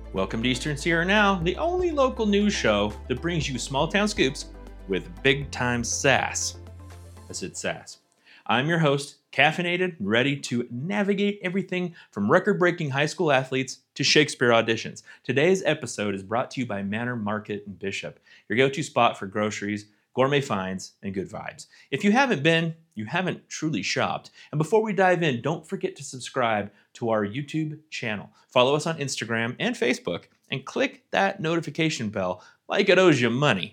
Welcome to Eastern Sierra Now, the only local news show that brings you small town scoops with big time sass. I said sass. I'm your host, caffeinated and ready to navigate everything from record breaking high school athletes to Shakespeare auditions. Today's episode is brought to you by Manor Market in Bishop, your go to spot for groceries, gourmet finds, and good vibes. If you haven't been, you haven't truly shopped. And before we dive in, don't forget to subscribe to our YouTube channel. Follow us on Instagram and Facebook, and click that notification bell like it owes you money.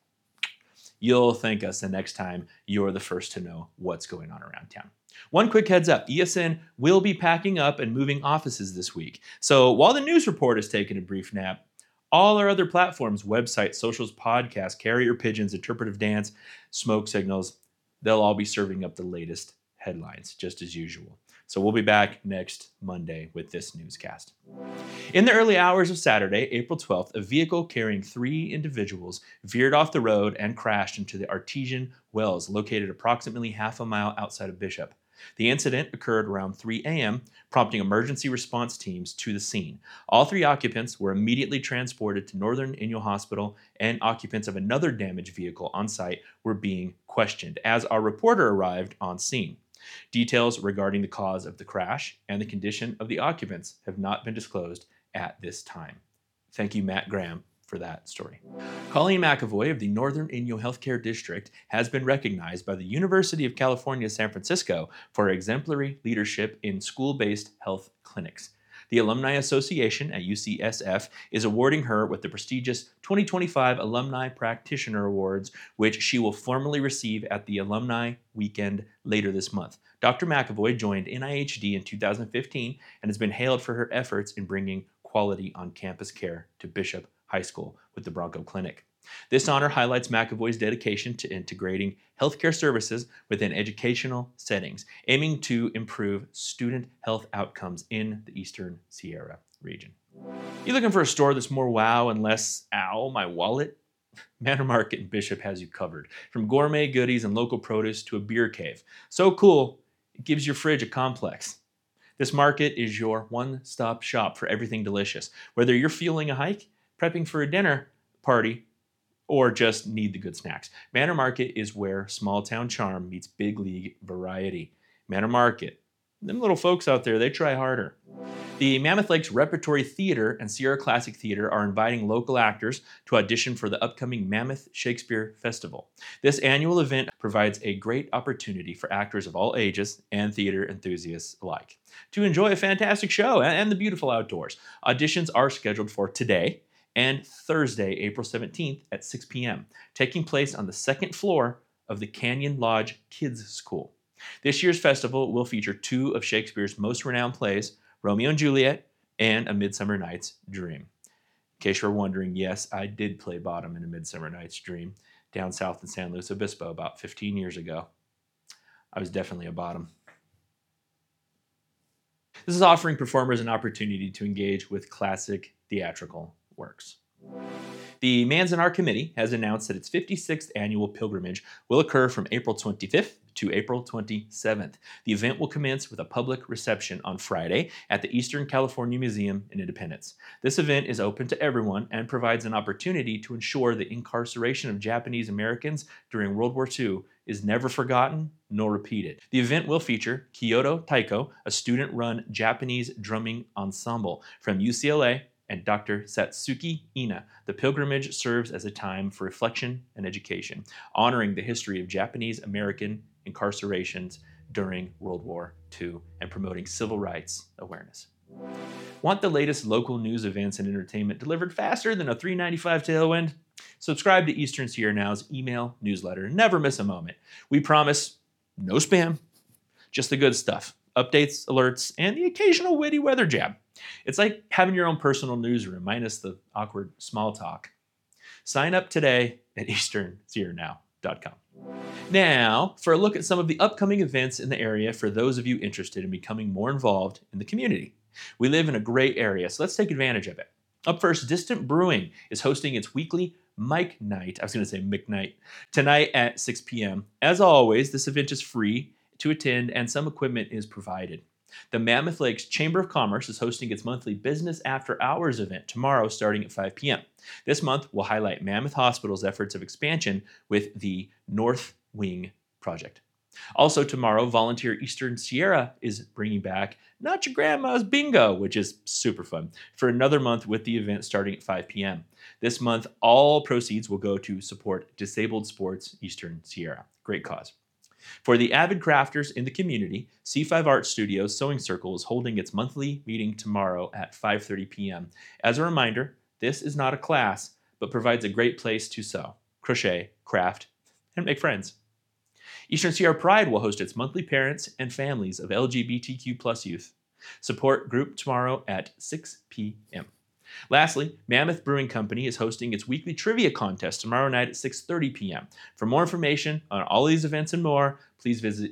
You'll thank us the next time you're the first to know what's going on around town. One quick heads up, ESN will be packing up and moving offices this week. So while the news report is taking a brief nap, all our other platforms, websites, socials, podcasts, carrier pigeons, interpretive dance, smoke signals, they'll all be serving up the latest headlines, just as usual. So we'll be back next Monday with this newscast. In the early hours of Saturday, April 12th, a vehicle carrying 3 individuals veered off the road and crashed into the Artesian Wells, located approximately half a mile outside of Bishop. The incident occurred around 3 a.m., prompting emergency response teams to the scene. All 3 occupants were immediately transported to Northern Inyo Hospital, and occupants of another damaged vehicle on site were being questioned as our reporter arrived on scene. Details regarding the cause of the crash and the condition of the occupants have not been disclosed at this time. Thank you, Matt Graham, for that story. Colleen McAvoy of the Northern Inyo Healthcare District has been recognized by the University of California, San Francisco for her exemplary leadership in school-based health clinics. The Alumni Association at UCSF is awarding her with the prestigious 2025 Alumni Practitioner Awards, which she will formally receive at the Alumni Weekend later this month. Dr. McAvoy joined NIHD in 2015 and has been hailed for her efforts in bringing quality on-campus care to Bishop High School with the Bronco Clinic. This honor highlights McAvoy's dedication to integrating healthcare services within educational settings, aiming to improve student health outcomes in the Eastern Sierra region. You looking for a store that's more wow and less ow, my wallet? Manor Market in Bishop has you covered. From gourmet goodies and local produce to a beer cave. So cool, it gives your fridge a complex. This market is your one-stop shop for everything delicious. Whether you're fueling a hike, prepping for a dinner party, or just need the good snacks, Manor Market is where small town charm meets big league variety. Manor Market. Them little folks out there, they try harder. The Mammoth Lakes Repertory Theater and Sierra Classic Theater are inviting local actors to audition for the upcoming Mammoth Shakespeare Festival. This annual event provides a great opportunity for actors of all ages and theater enthusiasts alike to enjoy a fantastic show and the beautiful outdoors. Auditions are scheduled for today and Thursday, April 17th at 6 p.m., taking place on the second floor of the Canyon Lodge Kids School. This year's festival will feature 2 of Shakespeare's most renowned plays, Romeo and Juliet and A Midsummer Night's Dream. In case you're wondering, yes, I did play bottom in A Midsummer Night's Dream down south in San Luis Obispo about 15 years ago. I was definitely a bottom. This is offering performers an opportunity to engage with classic theatrical works. The Manzanar Committee has announced that its 56th annual pilgrimage will occur from April 25th to April 27th. The event will commence with a public reception on Friday at the Eastern California Museum in Independence. This event is open to everyone and provides an opportunity to ensure the incarceration of Japanese Americans during World War II is never forgotten nor repeated. The event will feature Kyoto Taiko, a student-run Japanese drumming ensemble from UCLA, and Dr. Satsuki Ina. The pilgrimage serves as a time for reflection and education, honoring the history of Japanese American incarcerations during World War II and promoting civil rights awareness. Want the latest local news, events, and entertainment delivered faster than a $3.95 tailwind? Subscribe to Eastern Sierra Now's email newsletter. Never miss a moment. We promise no spam, just the good stuff. Updates, alerts, and the occasional witty weather jab. It's like having your own personal newsroom, minus the awkward small talk. Sign up today at easternsierranow.com. Now, for a look at some of the upcoming events in the area for those of you interested in becoming more involved in the community. We live in a great area, so let's take advantage of it. Up first, Distant Brewing is hosting its weekly Mike Night. I was going to say Mick Night. Tonight at 6 p.m. As always, this event is free to attend and some equipment is provided. The Mammoth Lakes Chamber of Commerce is hosting its monthly Business After Hours event tomorrow starting at 5 p.m. This month will highlight Mammoth Hospital's efforts of expansion with the North Wing project. Also tomorrow, Volunteer Eastern Sierra is bringing back Not Your Grandma's Bingo, which is super fun, for another month with the event starting at 5 p.m. This month, all proceeds will go to support Disabled Sports Eastern Sierra. Great cause. For the avid crafters in the community, C5 Art Studios Sewing Circle is holding its monthly meeting tomorrow at 5:30 p.m. As a reminder, this is not a class, but provides a great place to sew, crochet, craft, and make friends. Eastern Sierra Pride will host its monthly Parents and Families of LGBTQ+ Youth support group tomorrow at 6 p.m. Lastly, Mammoth Brewing Company is hosting its weekly trivia contest tomorrow night at 6:30 p.m. For more information on all these events and more, please visit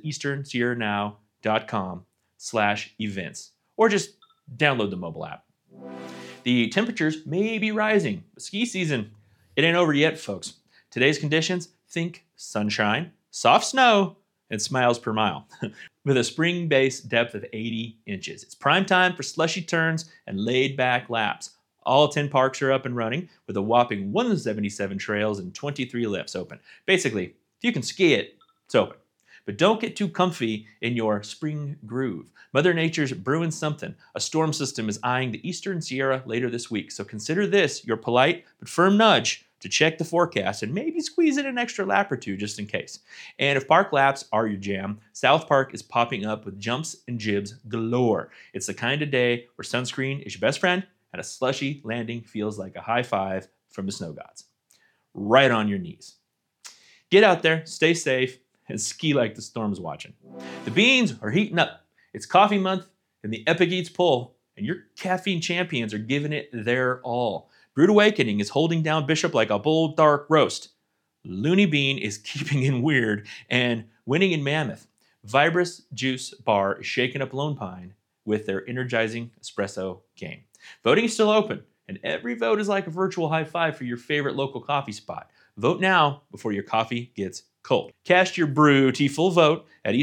easternsierranow.com/events or just download the mobile app. The temperatures may be rising. Ski season, it ain't over yet, folks. Today's conditions, think sunshine, soft snow, and smiles per mile, with a spring base depth of 80 inches. It's prime time for slushy turns and laid-back laps. All 10 parks are up and running, with a whopping 177 trails and 23 lifts open. Basically, if you can ski it, it's open. But don't get too comfy in your spring groove. Mother Nature's brewing something. A storm system is eyeing the Eastern Sierra later this week, so consider this your polite but firm nudge to check the forecast and maybe squeeze in an extra lap or two just in case. And if park laps are your jam, South Park is popping up with jumps and jibs galore. It's the kind of day where sunscreen is your best friend and a slushy landing feels like a high five from the snow gods. Right on your knees. Get out there, stay safe, and ski like the storm's watching. The beans are heating up. It's coffee month and the Epic Eats poll, and your caffeine champions are giving it their all. Brewed Awakening is holding down Bishop like a bold, dark roast. Looney Bean is keeping in weird and winning in Mammoth. Vibrous Juice Bar is shaking up Lone Pine with their energizing espresso game. Voting is still open, and every vote is like a virtual high five for your favorite local coffee spot. Vote now before your coffee gets cold. Cast your brew tea full vote at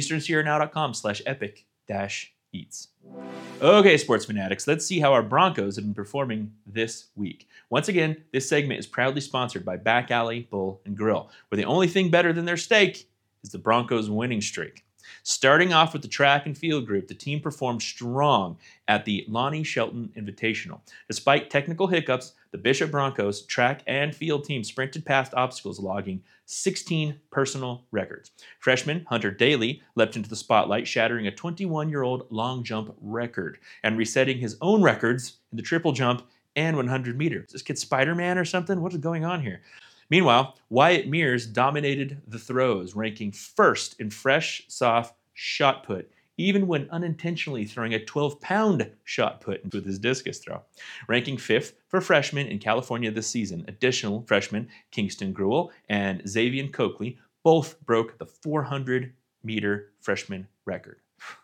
easternsierranow.com/epic-eats. Okay, sports fanatics, let's see how our Broncos have been performing this week. Once again, this segment is proudly sponsored by Back Alley Bull and Grill, where the only thing better than their steak is the Broncos' winning streak. Starting off with the track and field group, the team performed strong at the Lonnie Shelton Invitational. Despite technical hiccups, the Bishop Broncos track and field team sprinted past obstacles, logging 16 personal records. Freshman Hunter Daly leapt into the spotlight, shattering a 21-year-old long jump record and resetting his own records in the triple jump and 100 meters. Is this kid Spider-Man or something? What is going on here? Meanwhile, Wyatt Mears dominated the throws, ranking first in fresh, soft shot put, even when unintentionally throwing a 12-pound shot put with his discus throw. Ranking fifth for freshmen in California this season, additional freshmen Kingston Gruel and Xavier Coakley both broke the 400-meter freshman record.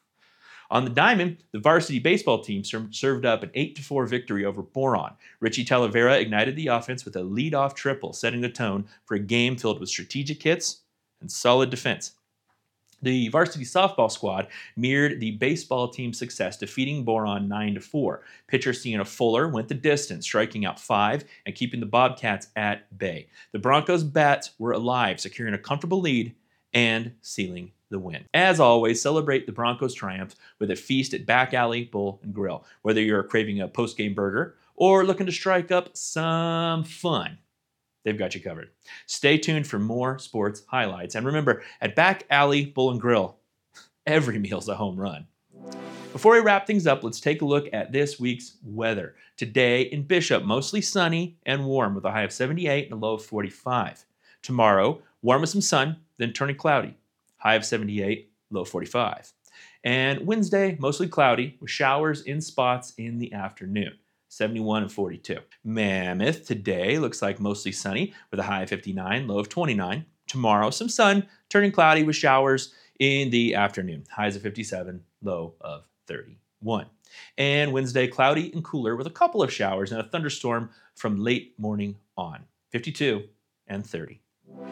On the diamond, the varsity baseball team served up an 8-4 victory over Boron. Richie Talavera ignited the offense with a leadoff triple, setting the tone for a game filled with strategic hits and solid defense. The varsity softball squad mirrored the baseball team's success, defeating Boron 9-4. Pitcher Sienna Fuller went the distance, striking out 5 and keeping the Bobcats at bay. The Broncos' bats were alive, securing a comfortable lead and sealing the win. As always, celebrate the Broncos' triumph with a feast at Back Alley Bull and Grill. Whether you're craving a post-game burger or looking to strike up some fun, they've got you covered. Stay tuned for more sports highlights. And remember, at Back Alley Bull and Grill, every meal's a home run. Before we wrap things up, let's take a look at this week's weather. Today in Bishop, mostly sunny and warm with a high of 78 and a low of 45. Tomorrow, warm with some sun, then turning cloudy. High of 78, low 45. And Wednesday, mostly cloudy with showers in spots in the afternoon. 71 and 42. Mammoth today looks like mostly sunny with a high of 59, low of 29. Tomorrow, some sun, turning cloudy with showers in the afternoon. Highs of 57, low of 31. And Wednesday, cloudy and cooler with a couple of showers and a thunderstorm from late morning on. 52 and 30.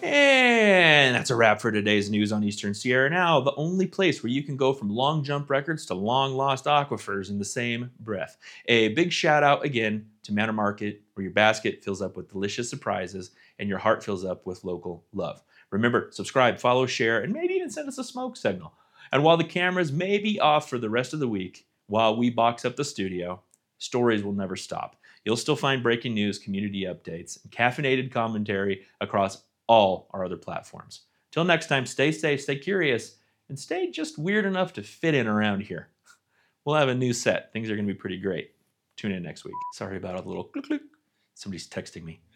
And that's a wrap for today's news on Eastern Sierra Now, the only place where you can go from long jump records to long lost aquifers in the same breath. A big shout out again to Manor Market, where your basket fills up with delicious surprises and your heart fills up with local love. Remember, subscribe, follow, share, and maybe even send us a smoke signal. And while the cameras may be off for the rest of the week, while we box up the studio, stories will never stop. You'll still find breaking news, community updates, and caffeinated commentary across all our other platforms. Till next time, stay safe, stay curious, and stay just weird enough to fit in around here. We'll have a new set. Things are going to be pretty great. Tune in next week. Sorry about all the little click click. Somebody's texting me.